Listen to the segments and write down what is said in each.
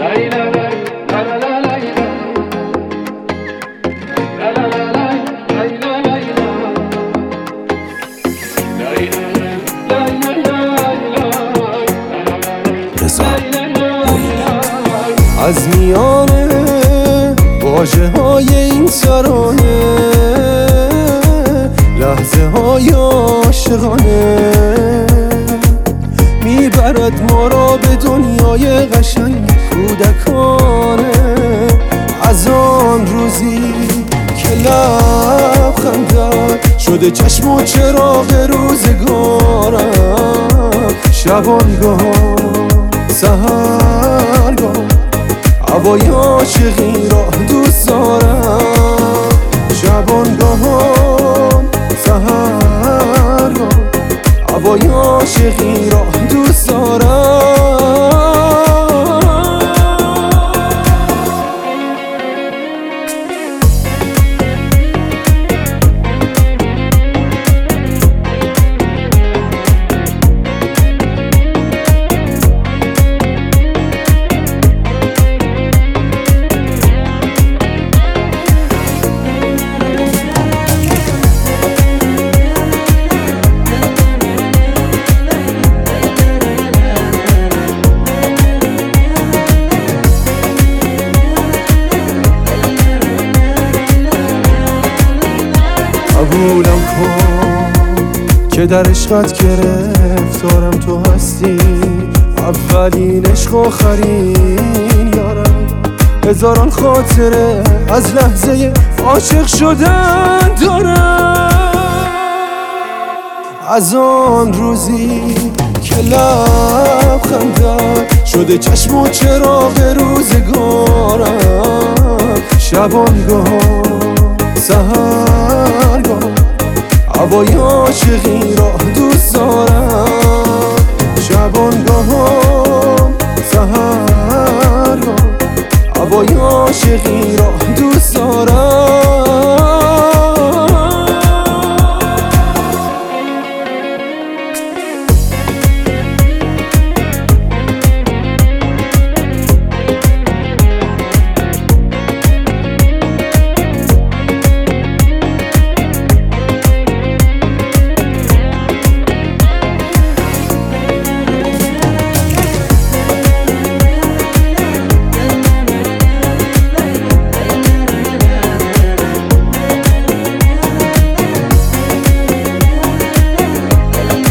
از میانه واژه های این ترانه لحظه های عاشقانه میبرد ما را به دنیای قشنگ کودکانه. از آن روزی که لبخندت شده چشم و چراغ روزگارم، شبانگاه سحرگاه هوای عاشقی را دوست دارم. شبانگاه سحرگاه هوای عاشقی را دوست دارم. قبولم کن که در عشقت گرفتارم تو هستی، اولین عشق آخرین یارم. هزاران خاطره از لحظه عاشق شدن دارم. از آن روزی که لبخندت شده چشم و چراغ روزگارم، شبانگاه سحرگاه هوای عاشقی را دوست دارم. شبانگاه سحرگاه هوای عاشقی را دوست دارم.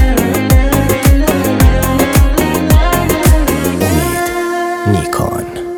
نیکان.